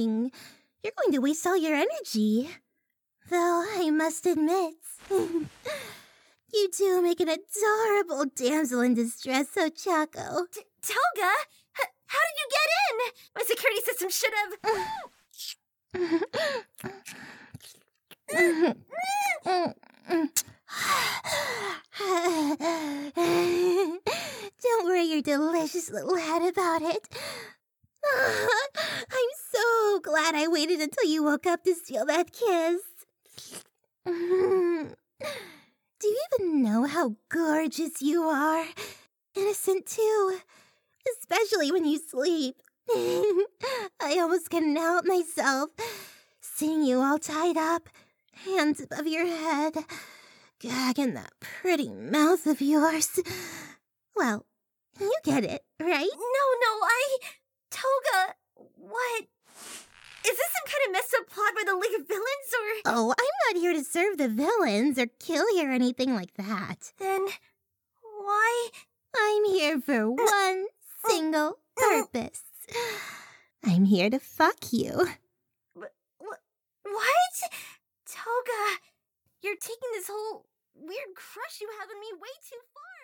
doing? You're going to waste all your energy. Though, I must admit, you do make an adorable damsel in distress, Ochako. Toga? How did you get in? My security system should have... Don't worry your delicious little head about it. I'm so glad I waited until you woke up to steal that kiss. Do you even know how gorgeous you are? Innocent too, especially when you sleep. I almost couldn't help myself, seeing you all tied up, hands above your head, gag in that pretty mouth of yours. Well, you get it, right? No, Toga, what? Is this some kind of messed up plot by the League of Villains, or...? Oh, I'm not here to serve the villains or kill you or anything like that. Then, why? I'm here for one single purpose. I'm here to fuck you. What? Toga, you're taking this whole weird crush you have on me way too far.